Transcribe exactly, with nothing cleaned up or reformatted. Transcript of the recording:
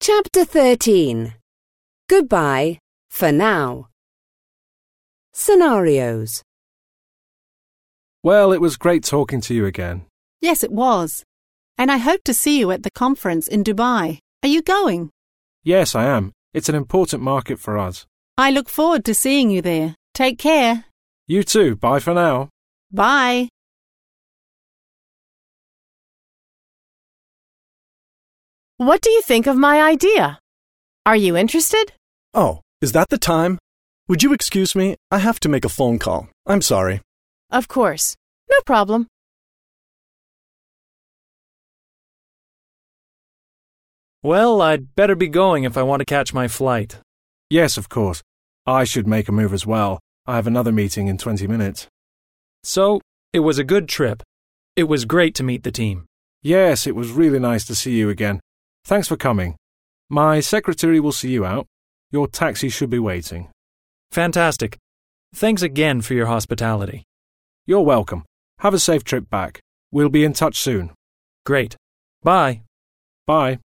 Chapter thirteen. Goodbye for now. Scenarios. Well, it was great talking to you again. Yes, it was. And I hope to see you at the conference in Dubai. Are you going? Yes, I am. It's an important market for us. I look forward to seeing you there. Take care. You too. Bye for now. Bye. What do you think of my idea? Are you interested? Oh, is that the time? Would you excuse me? I have to make a phone call. I'm sorry. Of course. No problem. Well, I'd better be going if I want to catch my flight. Yes, of course. I should make a move as well. I have another meeting in twenty minutes. So, it was a good trip. It was great to meet the team. Yes, it was really nice to see you again. Thanks for coming. My secretary will see you out. Your taxi should be waiting. Fantastic. Thanks again for your hospitality. You're welcome. Have a safe trip back. We'll be in touch soon. Great. Bye. Bye.